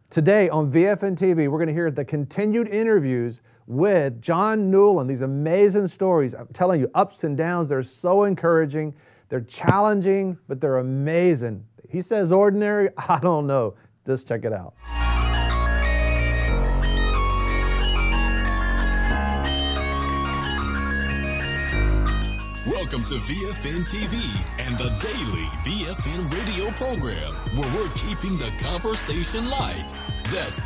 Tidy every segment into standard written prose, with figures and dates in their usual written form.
Today on VFN TV, we're going to hear the continued interviews with John Newland. These amazing stories. I'm telling you, ups and downs. They're so encouraging. They're challenging, but they're amazing. He says ordinary. I don't know. Just check it out. Welcome to VFN TV and the daily VFN radio program, where we're keeping the conversation light. That's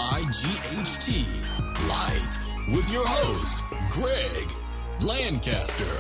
L-I-G-H-T, light, with your host, Greg Lancaster.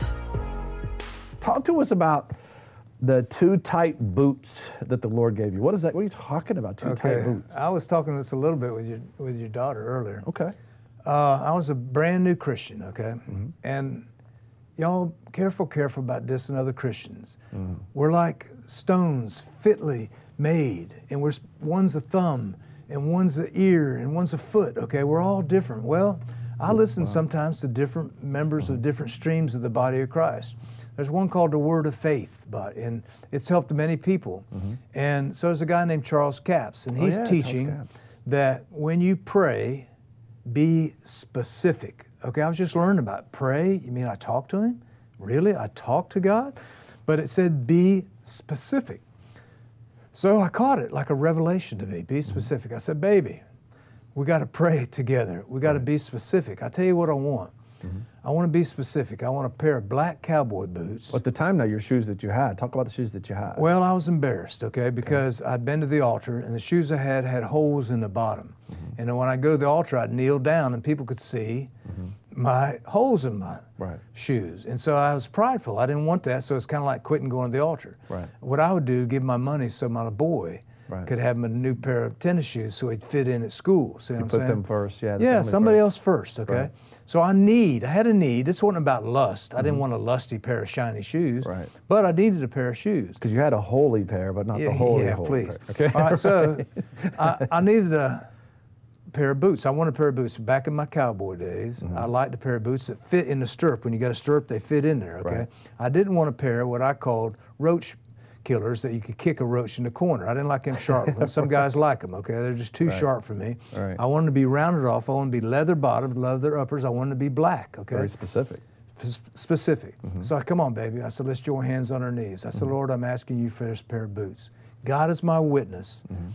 Talk to us about the two tight boots that the Lord gave you. What is that? What are you talking about, two tight boots? I was talking this a little bit with your daughter earlier. Okay. I was a brand new Christian, okay? Mm-hmm. And y'all, careful about this and other Christians. Mm-hmm. We're like stones fitly made, and one's a thumb, and one's an ear, and one's a foot, okay? We're all different. Well, I listen sometimes to different members of different streams of the body of Christ. There's one called the Word of Faith, and it's helped many people. Mm-hmm. And so there's a guy named Charles Capps, and he's teaching that when you pray, be specific. Okay, I was just learning about pray. You mean I talk to Him? Really? I talk to God? But it said be specific. So I caught it like a revelation to me. Be specific. I said, baby, we got to pray together. We got to be specific. I tell you what I want. Mm-hmm. I want to be specific. I want a pair of black cowboy boots. At the time now, your shoes that you had. Talk about the shoes that you had. Well, I was embarrassed, okay, because I'd been to the altar and the shoes I had holes in the bottom. Mm-hmm. And then when I go to the altar, I'd kneel down and people could see my holes in my shoes. And so I was prideful. I didn't want that, so it's kind of like quitting going to the altar. Right. What I would do, give my money so my boy could have him a new pair of tennis shoes so he'd fit in at school. See what I'm saying? Put them first, yeah, somebody else first, okay? Right. So I had a need. This wasn't about lust. I didn't want a lusty pair of shiny shoes, but I needed a pair of shoes. Because you had a holy pair, but not the holy please. Pair. Okay. All right, so I needed a pair of boots. I wanted a pair of boots. Back in my cowboy days, I liked a pair of boots that fit in the stirrup. When you got a stirrup, they fit in there, okay? Right. I didn't want a pair of what I called roach killers that you could kick a roach in the corner. I didn't like them sharp ones. Some guys like them, okay? They're just too sharp for me. Right. I wanted to be rounded off. I wanted to be leather bottoms, leather uppers. I wanted to be black, okay? Very specific. Specific. Mm-hmm. So I come on, baby. I said, let's join hands on our knees. I said, Lord, I'm asking you for this pair of boots. God is my witness. Mm-hmm.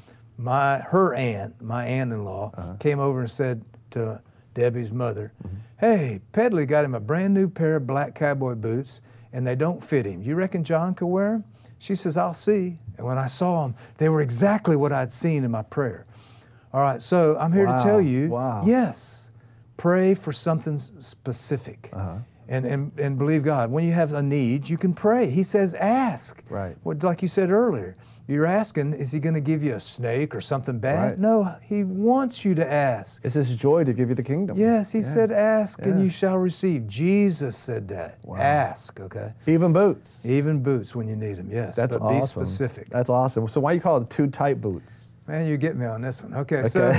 My aunt-in-law, came over and said to Debbie's mother, hey, Pedley got him a brand new pair of black cowboy boots, and they don't fit him. You reckon John could wear them? She says, I'll see. And when I saw them, they were exactly what I'd seen in my prayer. All right, so I'm here to tell you, yes, pray for something specific. And believe God. When you have a need, you can pray. He says, ask. Right. Like you said earlier, you're asking, is He going to give you a snake or something bad? Right. No, He wants you to ask. It's His joy to give you the kingdom. Yes, He said, ask and you shall receive. Jesus said that. Ask, okay? Even boots. Even boots when you need them, yes. That's but awesome. Be specific. That's awesome. So why you call it two tight boots? Man, you get me on this one. Okay. So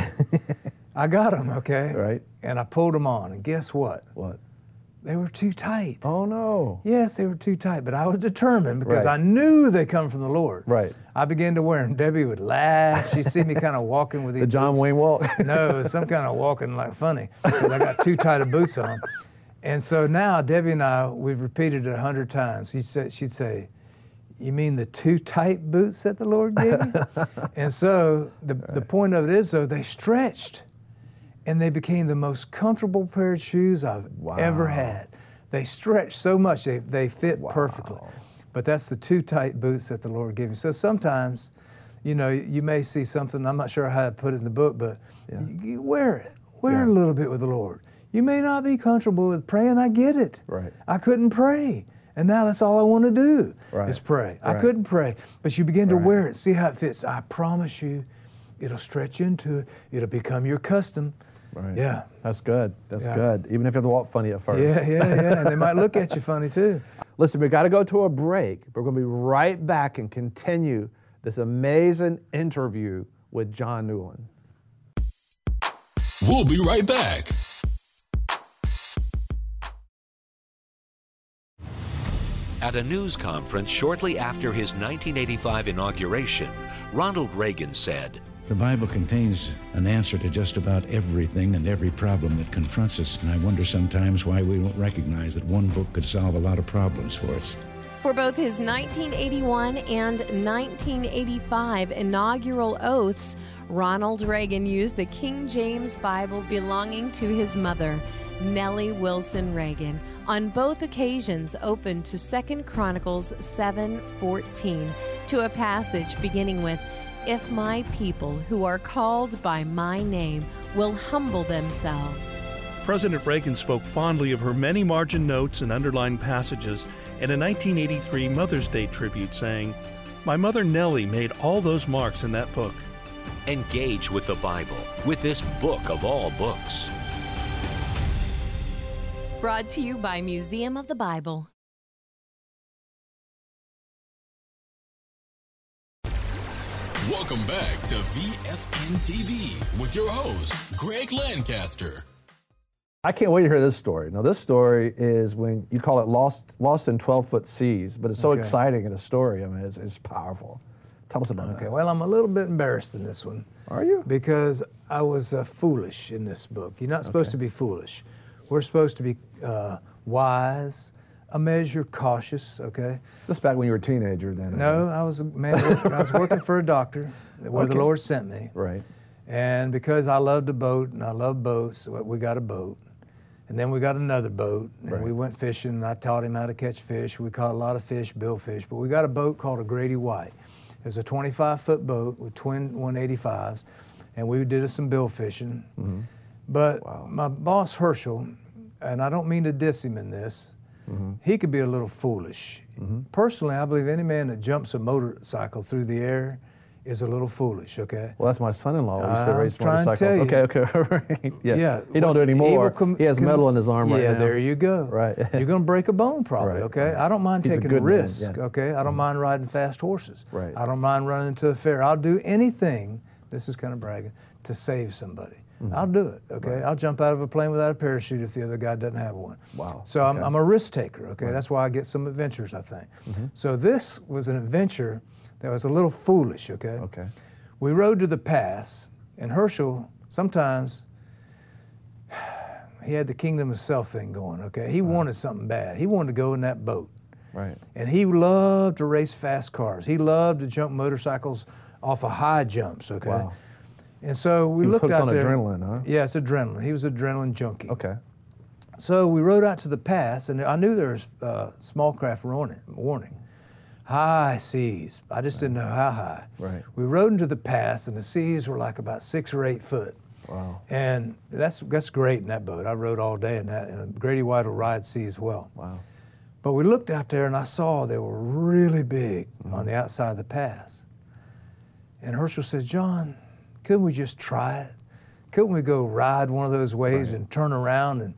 I got them, okay? Right. And I pulled them on, and guess what? What? They were too tight. Oh, no. Yes, they were too tight, but I was determined because I knew they come from the Lord. Right. I began to wear them. Debbie would laugh. She'd see me kind of walking with these The John Wayne walk? No, some kind of walking like funny because I got too tight of boots on. And so now Debbie and I, we've repeated it 100 times. She'd say, you mean the too tight boots that the Lord gave you? And so the point of it is, though, they stretched. And they became the most comfortable pair of shoes I've ever had. They stretched so much, they fit perfectly. But that's the too tight boots that the Lord gave you. So sometimes, you know, you may see something, I'm not sure how to put it in the book, but you wear it. Wear it a little bit with the Lord. You may not be comfortable with praying, I get it. Right. I couldn't pray. And now that's all I want to do is pray. I couldn't pray. But you begin to wear it, see how it fits. I promise you, it'll stretch into it. It'll become your custom. Right. Yeah. That's good. That's good. Even if you have to walk funny at first. Yeah. And they might look at you funny too. Listen, we got to go to a break. We're going to be right back and continue this amazing interview with John Newland. We'll be right back. At a news conference shortly after his 1985 inauguration, Ronald Reagan said, The Bible contains an answer to just about everything and every problem that confronts us, and I wonder sometimes why we don't recognize that one book could solve a lot of problems for us. For both his 1981 and 1985 inaugural oaths, Ronald Reagan used the King James Bible belonging to his mother, Nellie Wilson Reagan, on both occasions opened to 2 Chronicles 7:14, to a passage beginning with, "If my people who are called by my name will humble themselves." President Reagan spoke fondly of her many margin notes and underlined passages in a 1983 Mother's Day tribute, saying, "My mother Nellie made all those marks in that book." Engage with the Bible with this book of all books. Brought to you by Museum of the Bible. Welcome back to VFN TV with your host, Greg Lancaster. I can't wait to hear this story. Now, this story is when you call it Lost in 12-Foot Seas, but it's so exciting in a story. I mean, it's powerful. Tell us about Okay, that. well, I'm a little bit embarrassed in this one. Are you? Because I was foolish in this book. You're not supposed to be foolish. We're supposed to be wise, a measure cautious, okay? This back when you were a teenager then. No, I was a man. I was working for a doctor where the Lord sent me. Right. And because I loved a boat and I love boats, we got a boat. And then we got another boat, and we went fishing, and I taught him how to catch fish. We caught a lot of fish, billfish, but we got a boat called a Grady White. It was a 25-foot boat with twin 185s, and we did some bill fishing. But my boss, Herschel, and I don't mean to diss him in this, he could be a little foolish. Personally, I believe any man that jumps a motorcycle through the air is a little foolish, okay? Well, that's my son-in-law. We used to race trying to motorcycles. tell you. Okay. Yeah. Yeah. He don't do it anymore. He has metal in his arm right now. Yeah, there you go. Right. You're going to break a bone probably, Right, okay? right. I don't mind He's a taking good a man, risk, yeah. okay? I don't mind riding fast horses. Right. I don't mind running into a fair. I'll do anything, this is kind of bragging, to save somebody. I'll do it, okay? I'll jump out of a plane without a parachute if the other guy doesn't have one. Wow. So I'm a risk taker, okay? That's why I get some adventures, I think. So this was an adventure that was a little foolish, okay? Okay. We rode to the pass, and Herschel, sometimes, he had the kingdom of self thing going, okay? He wanted something bad. He wanted to go in that boat. Right. And he loved to race fast cars. He loved to jump motorcycles off of high jumps, okay? Wow. And so we He was looked hooked out on there. adrenaline, huh? Yeah, it's adrenaline. He was an adrenaline junkie. Okay. So we rode out to the pass, and I knew there was small craft warning. High seas. I just didn't know how high. Right. We rode into the pass, and the seas were like about 6 or 8 foot. Wow. And that's great in that boat. I rode all day in that, and Grady White will ride seas well. Wow. But we looked out there, and I saw they were really big on the outside of the pass. And Herschel says, "John, couldn't we just try it? Couldn't we go ride one of those waves and turn around and,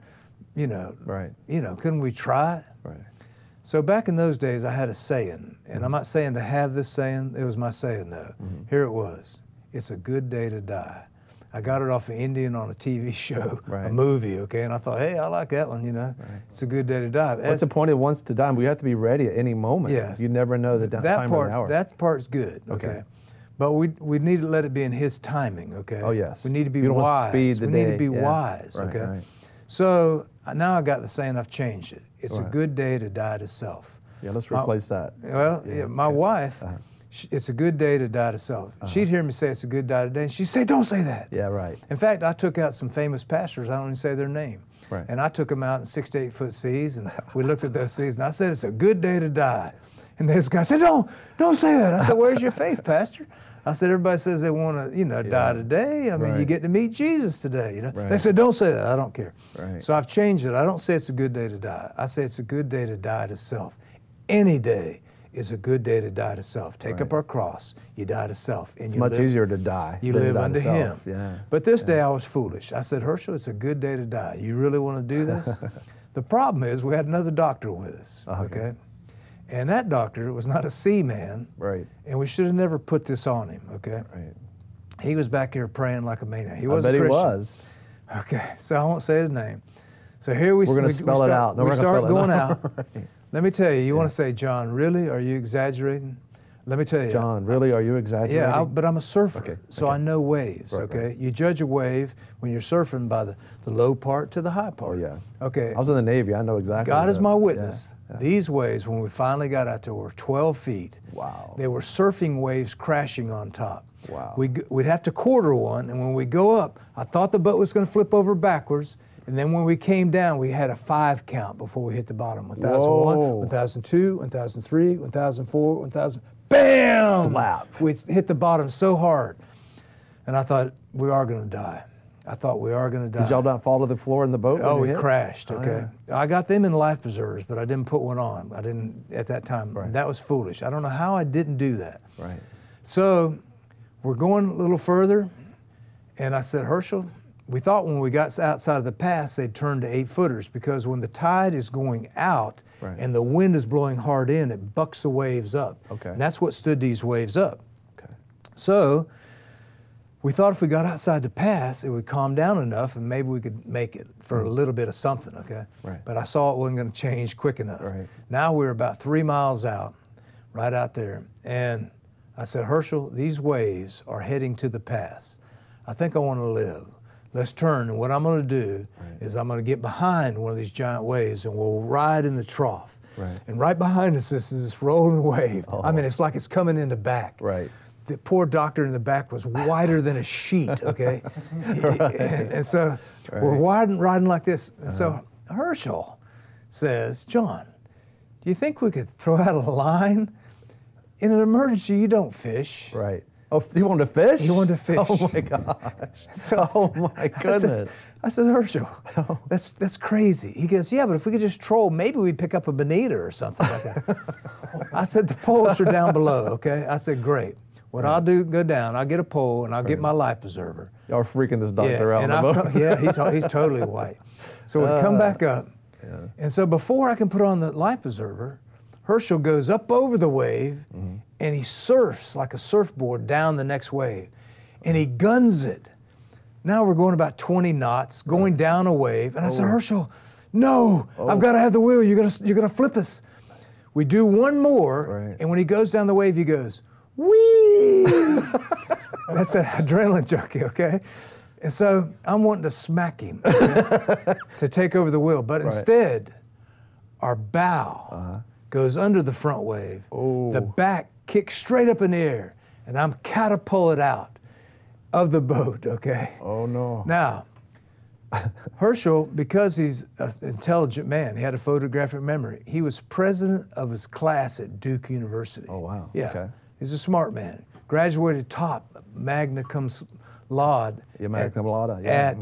couldn't we try it?" Right. So back in those days, I had a saying, and I'm not saying to have this saying, it was my saying though. Here it was: "It's a good day to die." I got it off of Indian on a TV show, a movie, okay? And I thought, hey, I like that one, It's a good day to die. What's the point of once to die? We have to be ready at any moment. Yes. You never know the time of the hour. That part's good, okay? But we need to let it be in His timing, okay? Oh, yes. We need to be You don't want wise. to speed the we need day. to be Yeah. wise, Right, okay? right. So now I got the saying, I've changed it. It's a Right. good day to die to self. Yeah, let's replace that. Well, my wife, it's a good day to die to self. She'd hear me say it's a good day today, and she'd say, "Don't say that." Yeah, right. In fact, I took out some famous pastors. I don't even say their name. Right. And I took them out in 6 to 8 foot seas, and we looked at those seas, and I said, "It's a good day to die." And this guy said, "Don't say that." I said, "Where's your faith, Pastor?" I said, "Everybody says they want to, die today. I mean, you get to meet Jesus today, Right. They said, "Don't say that." I don't care. Right. So I've changed it. I don't say it's a good day to die. I say it's a good day to die to self. Any day is a good day to die to self. Take up our cross, you die to self. And It's you much live, easier to die. You than to live die to unto self. Him. Yeah. But this day I was foolish. I said, "Herschel, it's a good day to die. You really want to do this?" The problem is we had another doctor with us, okay? And that doctor was not a seaman. Right. And we should have never put this on him, okay? Right. He was back here praying like a maniac. He I was bet a Christian. he was. Okay, so I won't say his name. So here We're going to spell it out. No, we we're gonna start spell it going out. out. Let me tell you, you want to say, "John, really? Are you exaggerating?" Let me tell you. John, really, are you exaggerating? Yeah, but I'm a surfer, Okay, so okay. I know waves, Right, okay? right. You judge a wave when you're surfing by the low part to the high part. Oh, yeah. Okay. I was in the Navy. I know exactly. God is that. my witness. Yeah, yeah. These waves, when we finally got out there, were 12 feet. Wow. They were surfing waves crashing on top. Wow. We'd have to quarter one, and when we go up, I thought the boat was going to flip over backwards, and then when we came down, we had a 5 count before we hit the bottom. 1001, Whoa. 1002, 1003, 1004, 1000. Bam! Slap. We hit the bottom so hard, and I thought we are going to die. I thought we are going to die. Did y'all not fall to the floor in the boat? when Oh, you we hit? crashed, Oh, okay. yeah. I got them in life preservers, but I didn't put one on. I didn't at that time. Right. That was foolish. I don't know how I didn't do that. Right. So we're going a little further, and I said, Herschel, we thought when we got outside of the pass, they'd turn to 8-footers, because when the tide is going out Right. and the wind is blowing hard in, it bucks the waves up. Okay. And that's what stood these waves up. Okay. So we thought if we got outside the pass, it would calm down enough and maybe we could make it for a little bit of something, okay? Right. But I saw it wasn't going to change quick enough. Right. Now we're about 3 miles out, right out there. And I said, Herschel, these waves are heading to the pass. I think I want to live. Let's turn, and what I'm going to do is I'm going to get behind one of these giant waves, and we'll ride in the trough. Right. And right behind us is this rolling wave. Oh. I mean, it's like it's coming in the back. Right. The poor doctor in the back was whiter than a sheet, okay? and so we're riding like this. And so Herschel says, John, do you think we could throw out a line? In an emergency, you don't fish. Right. Oh, you wanted to fish? He wanted to fish. Oh my gosh. So Oh my goodness. I said, Herschel, that's crazy. He goes, yeah, but if we could just troll, maybe we'd pick up a bonita or something like that. I said, the poles are down below, okay? I said, great. What I'll do, go down, I'll get a pole, and I'll get my life preserver. Y'all are freaking this doctor out and on the boat. yeah, he's totally white. So we come back up, and so before I can put on the life preserver, Herschel goes up over the wave, and he surfs like a surfboard down the next wave, and he guns it. Now we're going about 20 knots, going down a wave, and I said, Herschel, no, I've got to have the wheel. You're gonna flip us. We do one more, and when he goes down the wave, he goes, whee! That's an adrenaline junkie, okay? And so I'm wanting to smack him, okay, to take over the wheel, but instead, our bow goes under the front wave. The back kicks straight up in the air, and I'm catapulted out of the boat, okay? Oh no. Now, Herschel, because he's an intelligent man, he had a photographic memory. He was president of his class at Duke University. Oh, wow. Yeah, Okay. he's a smart man. Graduated top magna cum laude. Yeah, magna cum laude, yeah.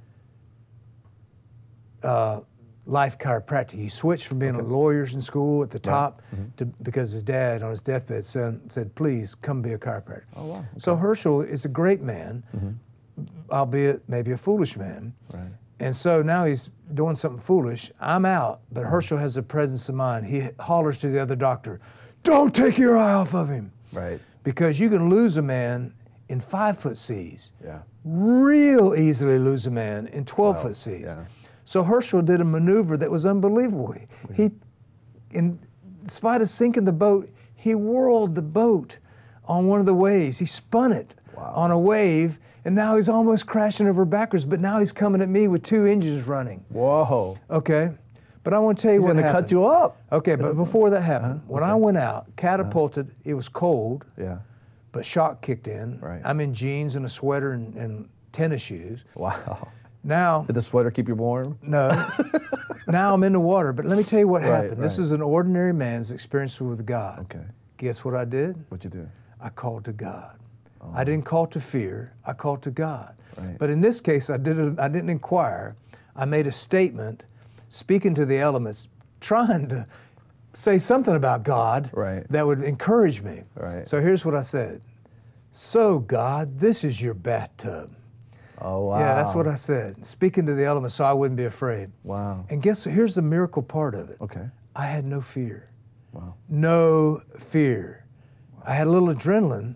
At Life Chiropractic. He switched from being a lawyer in school at the top to because his dad on his deathbed said, please come be a chiropractor. Oh, wow. Okay. So Herschel is a great man, albeit maybe a foolish man. Right. And so now he's doing something foolish. I'm out, but Herschel has the presence of mind. He hollers to the other doctor, don't take your eye off of him. Right. Because you can lose a man in 5-foot seas. Yeah. Real easily lose a man in 12-foot seas. yeah. So Herschel did a maneuver that was unbelievable. He, in spite of sinking the boat, he whirled the boat on one of the waves. He spun it on a wave, and now he's almost crashing over backwards, but now he's coming at me with 2 engines running. Whoa. Okay? But I want to tell you He's what gonna happened. cut you up. Okay, but before that happened, when I went out, catapulted, it was cold, Yeah. but shock kicked in. Right. I'm in jeans and a sweater and tennis shoes. Wow. Now, Did the sweater keep you warm? no, now I'm in the water, but let me tell you what Right, happened. This right. is an ordinary man's experience with God. Okay. Guess what I did? What'd you do? I called to God. I didn't call to fear, I called to God. Right. But in this case, I didn't inquire. I made a statement, speaking to the elements, trying to say something about God Right. that would encourage me. Right. So here's what I said. So God, this is your bathtub. Oh, wow. Yeah, that's what I said. Speaking to the elements so I wouldn't be afraid. Wow. And guess what? Here's the miracle part of it. Okay. I had no fear. Wow. No fear. I had a little adrenaline,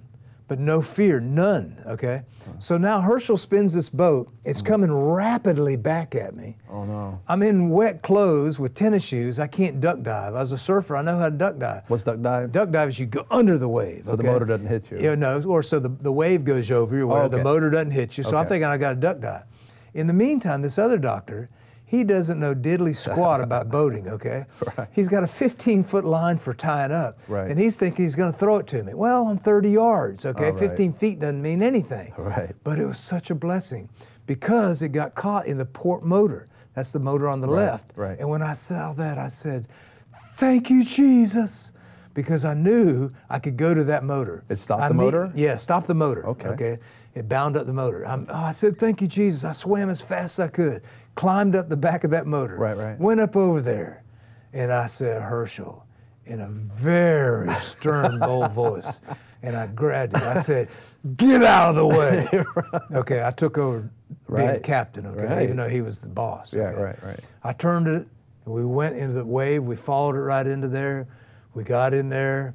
but no fear, none, okay? So now Herschel spins this boat. It's coming rapidly back at me. Oh, no. I'm in wet clothes with tennis shoes. I can't duck dive. I was a surfer. I know how to duck dive. What's duck dive? Duck dive is you go under the wave. So the motor doesn't hit you. Yeah, no, or so the wave goes over you where the motor doesn't hit you. So I'm Okay. thinking I got to duck dive. In the meantime, this other doctor, he doesn't know diddly squat about boating, okay? Right. He's got a 15-foot line for tying up. Right. And he's thinking he's going to throw it to me. Well, I'm 30 yards, okay? Oh, right. 15 feet doesn't mean anything. Right. But it was such a blessing because it got caught in the port motor. That's the motor on the left. Right. And when I saw that, I said, thank you, Jesus. Because I knew I could go to that motor. It stopped the motor? Yeah, stopped the motor. Okay. It bound up the motor. I said, thank you, Jesus. I swam as fast as I could, climbed up the back of that motor, Right. went up over there, and I said, Herschel, in a very stern, bold voice, and I grabbed it. I said, get out of the way. Okay, I took over being Right. captain, okay, Right. even though he was the boss. Yeah, okay? right. I turned it, and we went into the wave. We followed it right into there. We got in there,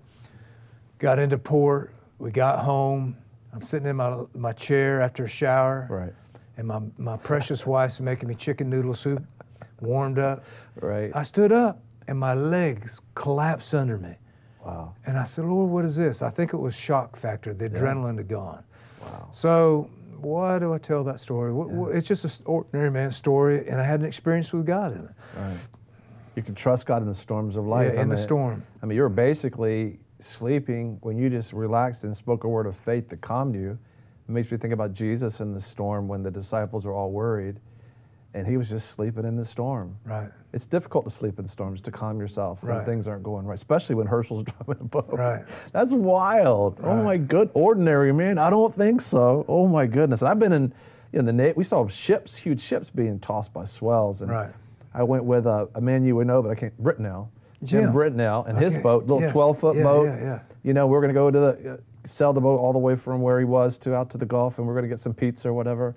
got into port. We got home. I'm sitting in my chair after a shower. Right. And my precious wife's making me chicken noodle soup, warmed up. Right. I stood up, and my legs collapsed under me. Wow. And I said, Lord, what is this? I think it was shock factor. The adrenaline had gone. Wow. So why do I tell that story? It's just an ordinary man's story, and I had an experience with God in it. Right. You can trust God in the storms of life. Yeah, in the storm. I mean, you were basically sleeping when you just relaxed and spoke a word of faith that calmed you. It makes me think about Jesus in the storm when the disciples are all worried, and he was just sleeping in the storm. Right. It's difficult to sleep in storms, to calm yourself when Right. things aren't going right, especially when Herschel's driving a boat. Right. That's wild. Oh Right. my good, ordinary man. I don't think so. Oh my goodness. And I've been in the Navy. We saw ships, huge ships being tossed by swells. And Right. I went with a man you would know, but I can't, Britnell. Jim Britnell and his Okay. boat, little Yes. 12-foot Yeah, boat. yeah. You know, we're going to go to the, sell the boat all the way from where he was to out to the Gulf, and we're going to get some pizza or whatever.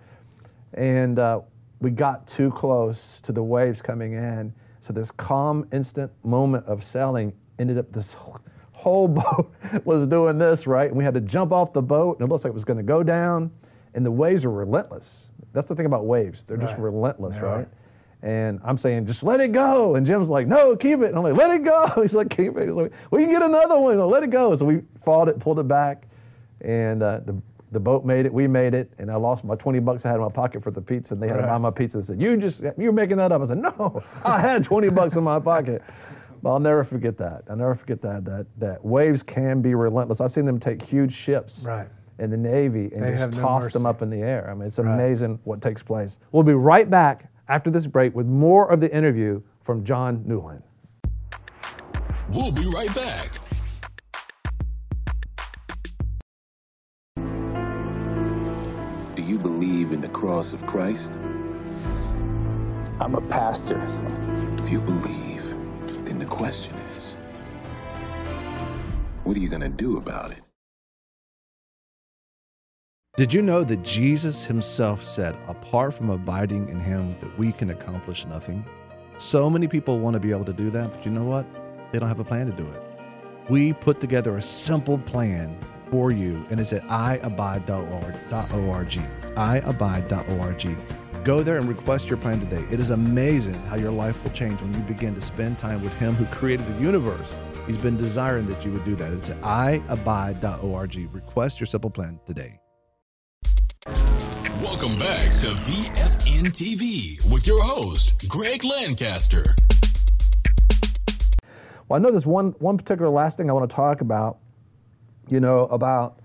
And we got too close to the waves coming in. So this calm, instant moment of sailing ended up this whole boat was doing this, right? And we had to jump off the boat, and it looks like it was going to go down, and the waves are relentless. That's the thing about waves. They're just Right. relentless, They right? are. And I'm saying, just let it go. And Jim's like, no, keep it. And I'm like, let it go. He's like, keep it. He's like, we can get another one. Let it go. So we fought it, pulled it back, and the boat made it. We made it, and I lost my $20 I had in my pocket for the pizza. And they had to buy my pizza. They said, you're making that up. I said, no, I had $20 in my pocket. But I'll never forget that. I'll never forget that waves can be relentless. I've seen them take huge ships. Right. In the Navy and They just have no toss them mercy. up in the air. I mean, it's Right. amazing what takes place. We'll be right back after this break with more of the interview from John Newland. We'll be right back. Do you believe in the cross of Christ? I'm a pastor. If you believe, then the question is, what are you going to do about it? Did you know that Jesus himself said, apart from abiding in him, that we can accomplish nothing? So many people want to be able to do that, but you know what? They don't have a plan to do it. We put together a simple plan for you, and it's at iabide.org. It's iabide.org. Go there and request your plan today. It is amazing how your life will change when you begin to spend time with him who created the universe. He's been desiring that you would do that. It's at iabide.org. Request your simple plan today. Welcome back to VFN TV with your host, Greg Lancaster. Well, I know there's one particular last thing I want to talk about, when,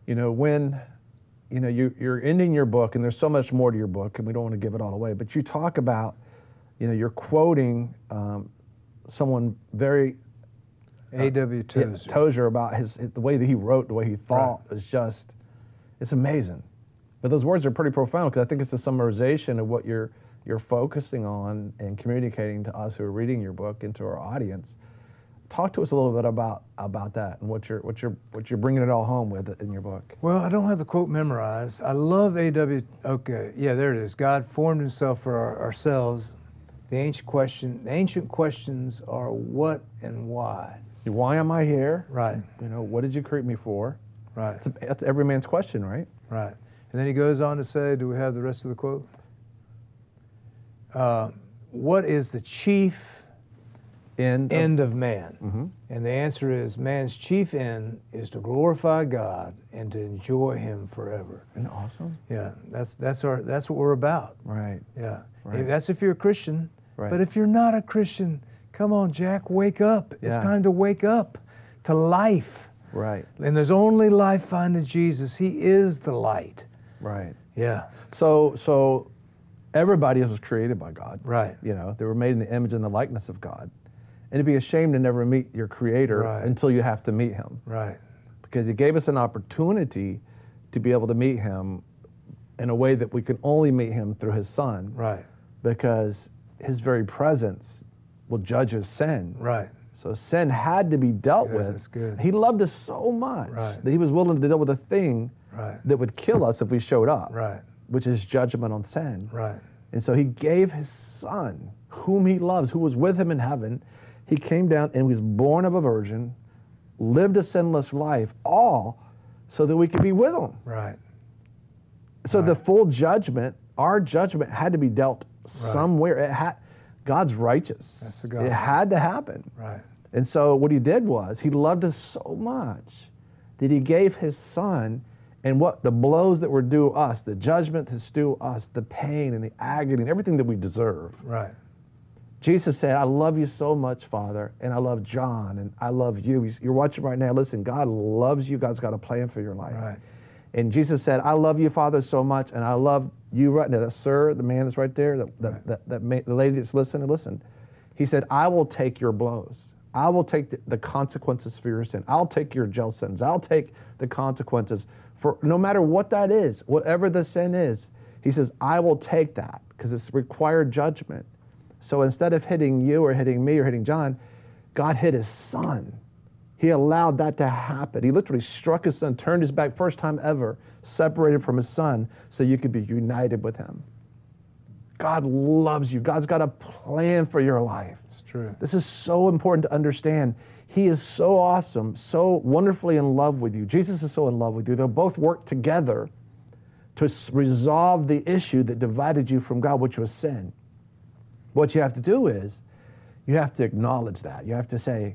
you're ending your book, and there's so much more to your book, and we don't want to give it all away, but you talk about, you're quoting someone very A.W. Tozer. Tozer about the way that he wrote, the way he thought is just, it's amazing. But those words are pretty profound because I think it's a summarization of what you're focusing on and communicating to us who are reading your book and to our audience. Talk to us a little bit about that and what you're bringing it all home with in your book. Well, I don't have the quote memorized. I love A.W. Okay, yeah, there it is. God formed himself for ourselves. The ancient questions are what and why. Why am I here? Right. What did you create me for? Right. That's every man's question, right? Right. And then he goes on to say, do we have the rest of the quote? What is the chief end of man? Mm-hmm. And the answer is, man's chief end is to glorify God and to enjoy Him forever. Isn't that awesome? Yeah, that's what we're about. Right. Yeah, Right. That's if you're a Christian. Right. But if you're not a Christian, come on, Jack, wake up. It's Yeah. time to wake up to life. Right. And there's only life found in Jesus. He is the light. Right. Yeah. So everybody was created by God. Right. You know, they were made in the image and the likeness of God. And it'd be a shame to never meet your Creator Right. until you have to meet Him. Right. Because He gave us an opportunity to be able to meet Him in a way that we can only meet Him through His Son. Right. Because His very presence will judge His sin. Right. So sin had to be dealt Good, with. that's good. He loved us so much Right. that He was willing to deal with a thing Right. that would kill us if we showed up. Right. Which is judgment on sin. Right. And so He gave His Son, whom He loves, who was with Him in heaven. He came down and was born of a virgin, lived a sinless life, all so that we could be with Him. Right. So the full judgment, our judgment had to be dealt somewhere. It had, God's righteous. That's the gospel. It had to happen. Right. And so what He did was He loved us so much that He gave His Son, and what the blows that were due us, the judgment that's due us, the pain and the agony and everything that we deserve. Right. Jesus said, I love you so much, Father, and I love John, and I love you. You're watching right now. Listen, God loves you. God's got a plan for your life. Right. And Jesus said, I love you, Father, so much, and I love you right now. That sir, the man that's right there, the lady that's listening, listen. He said, I will take your blows. I will take the consequences for your sin. I'll take your jail sentence. I'll take the consequences for no matter what that is, whatever the sin is. He says, I will take that because it's required judgment. So instead of hitting you or hitting me or hitting John, God hit His Son. He allowed that to happen. He literally struck His Son, turned His back, first time ever, separated from His Son so you could be united with Him. God loves you. God's got a plan for your life. It's true. This is so important to understand. He is so awesome, so wonderfully in love with you. Jesus is so in love with you. They'll both work together to resolve the issue that divided you from God, which was sin. What you have to do is you have to acknowledge that. You have to say,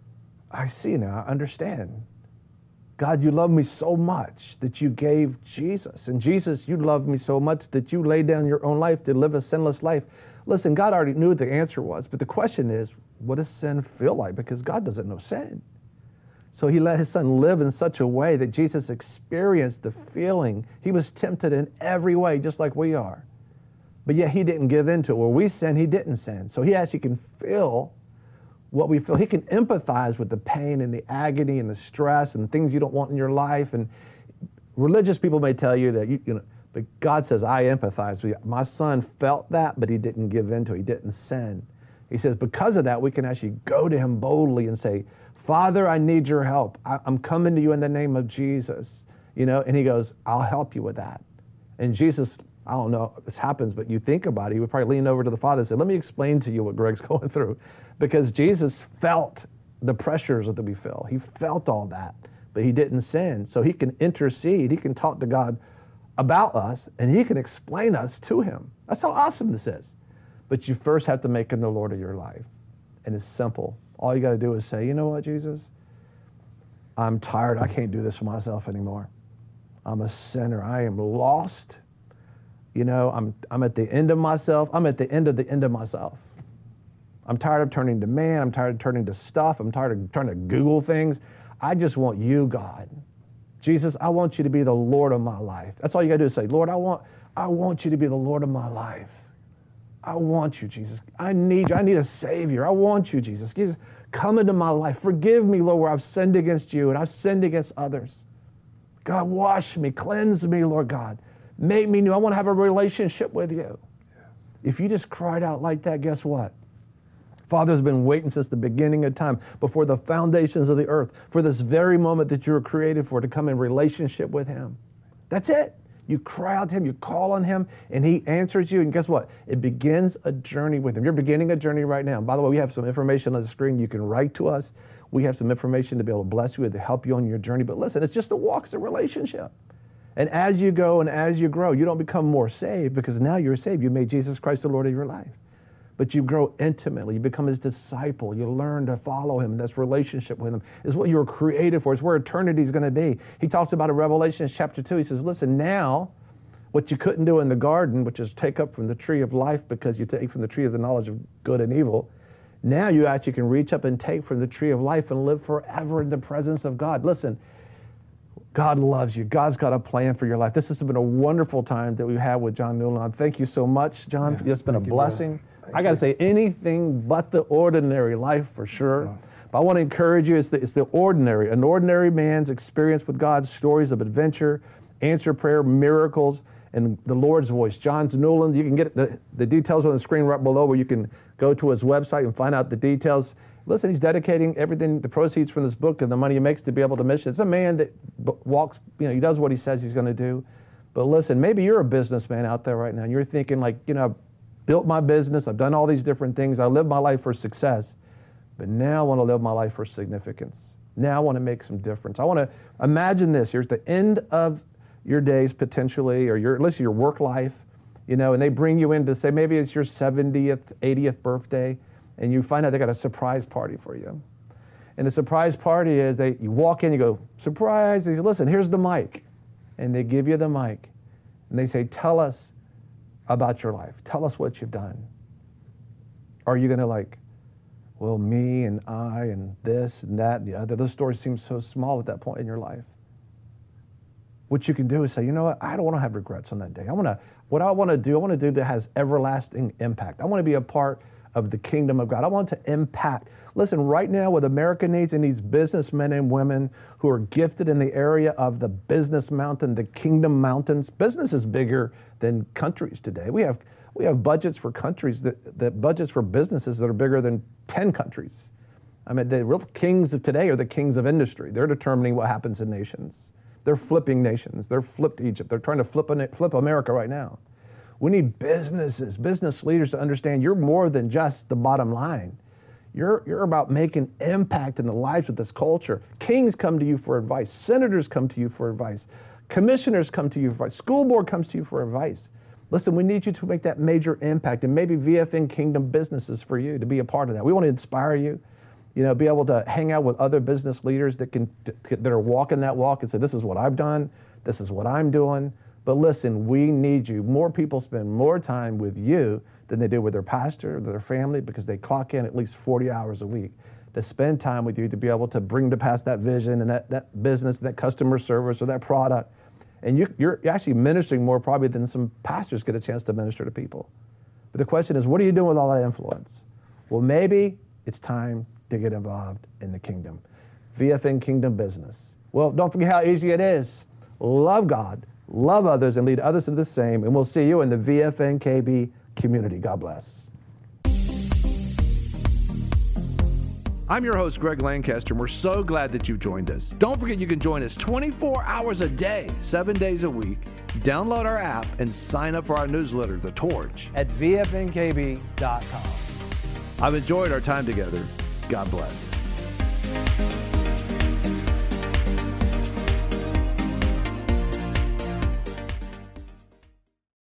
I see now, I understand. God, you love me so much that you gave Jesus. And Jesus, you love me so much that you laid down your own life to live a sinless life. Listen, God already knew what the answer was, but the question is, what does sin feel like? Because God doesn't know sin. So He let His Son live in such a way that Jesus experienced the feeling. He was tempted in every way, just like we are. But yet He didn't give in to it. Where we sin, He didn't sin. So He actually can feel what we feel. He can empathize with the pain and the agony and the stress and things you don't want in your life. And religious people may tell you that, you know, but God says, I empathize with you. My Son felt that, but He didn't give in to it. He didn't sin. He says, because of that, we can actually go to Him boldly and say, Father, I need your help. I'm coming to you in the name of Jesus. You know, and He goes, I'll help you with that. And Jesus, I don't know if this happens, but you think about it, He would probably lean over to the Father and say, let me explain to you what Greg's going through. Because Jesus felt the pressures that we feel. He felt all that, but He didn't sin. So He can intercede. He can talk to God about us, and He can explain us to Him. That's how awesome this is. But you first have to make Him the Lord of your life. And it's simple. All you got to do is say, you know what, Jesus? I'm tired. I can't do this for myself anymore. I'm a sinner. I am lost. You know, I'm at the end of myself. I'm at the end of myself. I'm tired of turning to man. I'm tired of turning to stuff. I'm tired of trying to Google things. I just want you, God. Jesus, I want you to be the Lord of my life. That's all you got to do is say, Lord, I want you to be the Lord of my life. I want you, Jesus. I need you. I need a Savior. I want you, Jesus. Jesus, come into my life. Forgive me, Lord, where I've sinned against you and I've sinned against others. God, wash me, cleanse me, Lord God. Make me new. I want to have a relationship with you. If you just cried out like that, guess what? Father's been waiting since the beginning of time, before the foundations of the earth, for this very moment that you were created for, to come in relationship with Him. That's it. You cry out to Him, you call on Him, and He answers you. And guess what? It begins a journey with Him. You're beginning a journey right now. By the way, we have some information on the screen. You can write to us. We have some information to be able to bless you and to help you on your journey. But listen, it's just a walk, it's a relationship. And as you go and as you grow, you don't become more saved because now you're saved. You made Jesus Christ the Lord of your life. But you grow intimately. You become his disciple. You learn to follow him. This relationship with him is what you were created for. It's where eternity is going to be. He talks about in Revelation chapter 2. He says, listen, now what you couldn't do in the garden, which is take up from the tree of life because you take from the tree of the knowledge of good and evil, now you actually can reach up and take from the tree of life and live forever in the presence of God. Listen, God loves you. God's got a plan for your life. This has been a wonderful time that we've had with John Newland. Thank you so much, John. It's been a blessing. I got to say, anything but the ordinary life for sure. Wow. But I want to encourage you, it's the ordinary, an ordinary man's experience with God, stories of adventure, answer prayer, miracles, and the Lord's voice. John Newland, you can get the details on the screen right below where you can go to his website and find out the details. Listen, he's dedicating everything, the proceeds from this book and the money he makes to be able to mission. It's a man that walks, he does what he says he's going to do. But listen, maybe you're a businessman out there right now and you're thinking like, I've built my business, I've done all these different things, I live my life for success, but now I want to live my life for significance. Now I want to make some difference. I want to imagine this, you're at the end of your days potentially, or at least your work life, and they bring you in to say maybe it's your 70th, 80th birthday, and you find out they got a surprise party for you. And the surprise party is you walk in, you go, surprise, they say, listen, here's the mic. And they give you the mic. And they say, tell us about your life. Tell us what you've done. Are you going to well, me and I and this and that and the other, those stories seem so small at that point in your life. What you can do is say, you know what, I don't want to have regrets on that day. What I want to do that has everlasting impact. I want to be a part of the kingdom of God. I want to impact. Listen, right now what America needs, and these businessmen and women who are gifted in the area of the business mountain, the kingdom mountains. Business is bigger than countries today. We have budgets for countries, that budgets for businesses that are bigger than 10 countries. I mean, the real kings of today are the kings of industry. They're determining what happens in nations. They're flipping nations. They're flipped Egypt. They're trying to flip America right now. We need business leaders to understand you're more than just the bottom line. You're about making impact in the lives of this culture. Kings come to you for advice. Senators come to you for advice. Commissioners come to you for advice. School board comes to you for advice. Listen, we need you to make that major impact, and maybe VFN Kingdom Business is for you to be a part of that. We want to inspire you, be able to hang out with other business leaders that are walking that walk and say, this is what I've done, this is what I'm doing. But listen, we need you. More people spend more time with you than they do with their pastor or their family because they clock in at least 40 hours a week to spend time with you to be able to bring to pass that vision and that business, that customer service or that product. And you're actually ministering more probably than some pastors get a chance to minister to people. But the question is, what are you doing with all that influence? Well, maybe it's time to get involved in the kingdom. VFN Kingdom Business. Well, don't forget how easy it is. Love God, love others, and lead others to the same. And we'll see you in the VFN KB community. God bless. I'm your host, Greg Lancaster, and we're so glad that you've joined us. Don't forget you can join us 24 hours a day, 7 days a week. Download our app and sign up for our newsletter, The Torch, at vfnkb.com. I've enjoyed our time together. God bless.